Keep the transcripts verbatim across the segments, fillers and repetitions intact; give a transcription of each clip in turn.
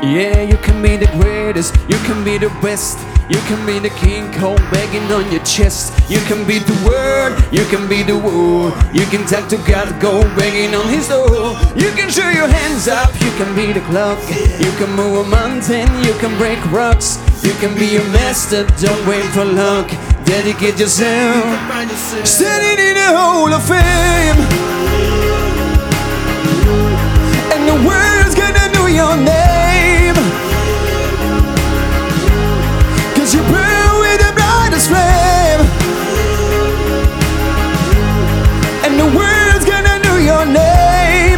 Yeah, you can be the greatest, you can be the best. You can be the King Kong begging on your chest. You can be the word, you can be the word. You can talk to God, go begging on his door. You can show your hands up, you can be the clock. You can move a mountain, you can break rocks. You can be a master, don't wait for luck. Dedicate yourself, standing in the Hall of Fame. And the world's gonna know your name, 'cause you burn with the brightest flame. And the world's gonna know your name.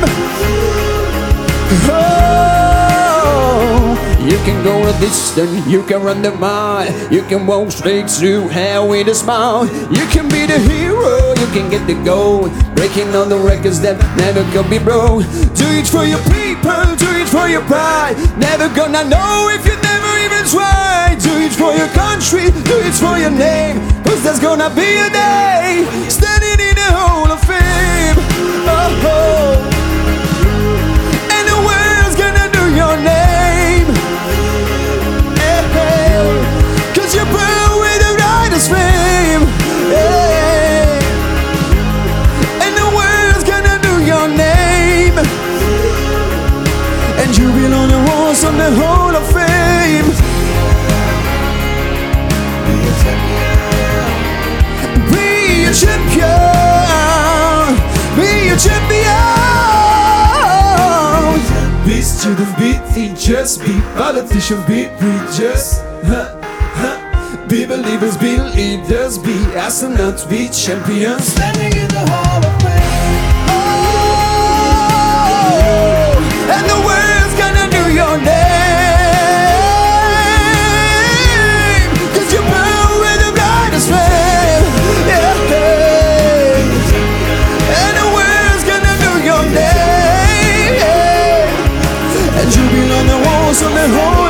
Oh, you can go a distance, you can run the mile. You can walk straight through hell with a smile. You can be the hero, you can get the gold, breaking all the records that never could be broke. Do it for your people, do it for your pride. Never gonna know if you never even try. Do it for your country, do it for your name, 'cause there's gonna be a day standing in the Hall of Fame. Oh, oh. And the world's gonna know your name. Hey, hey. 'Cause you burn with the brightest flame. Hey. And the world's gonna know your name. And you will on the walls of the Hall of Fame. Be a champion, be a champion. Be student, be teachers, be politicians, be preachers. Huh, huh. Be believers, be leaders, be astronauts, be champions. Standing in the Hall of Fame. Oh, and the world's gonna know your name, 'cause you burn with the brightest flame. Yeah. And the world's gonna know your name. And you belong on the walls of the whole